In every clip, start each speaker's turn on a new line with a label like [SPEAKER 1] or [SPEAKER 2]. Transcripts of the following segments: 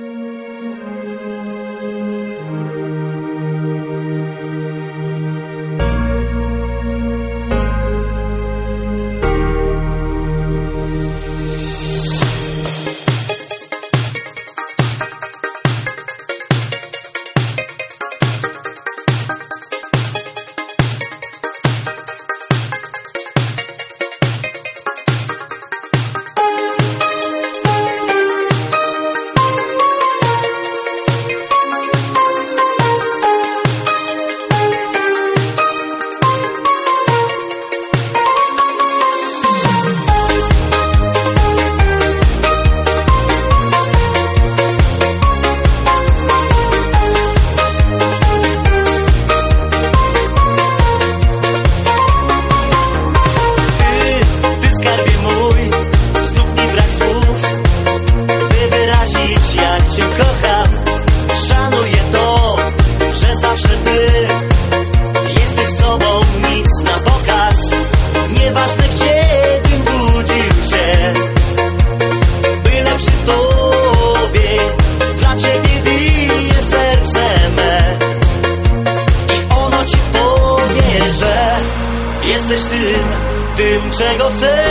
[SPEAKER 1] Jesteś tym, czego chcę.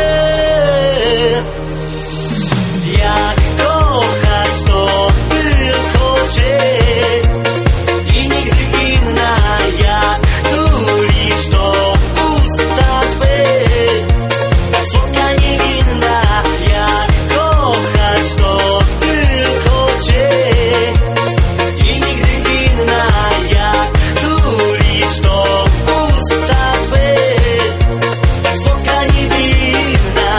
[SPEAKER 1] Jak kochać, to tylko Cię i nigdy inna. Jak tulisz, to usta Twe, tak słodka, niewinna. Jak kochać, to tylko Cię i nigdy inna. Jak tulisz, to usta Twe, tak słodka, niewinna.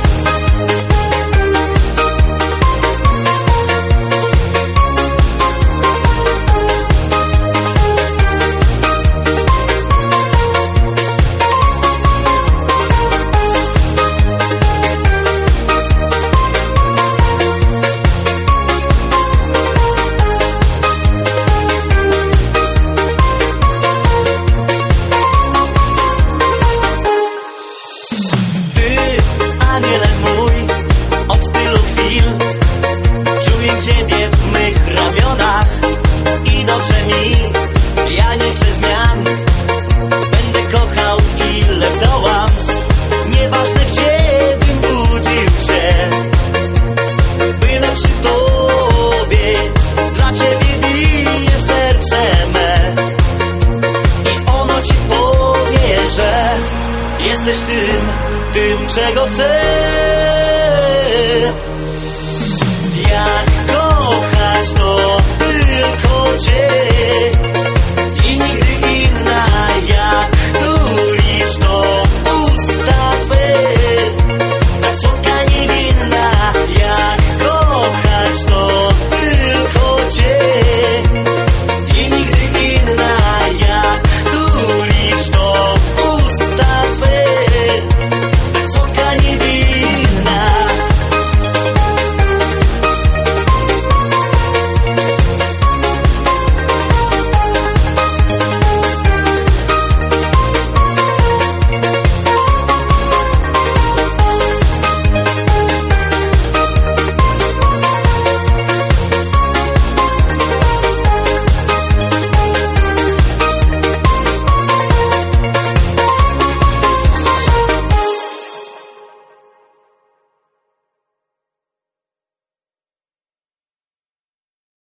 [SPEAKER 1] Aniele mój, od tylu chwil czuję Ciebie w mych ramionach i dobrze mi, ja nie chcę zmian. Będę kochał ile zdołam, nieważne gdzie bym budził się, byle przy Tobie, dla Ciebie bije serce me i ono Ci powie, że jesteś tym, czego chcę.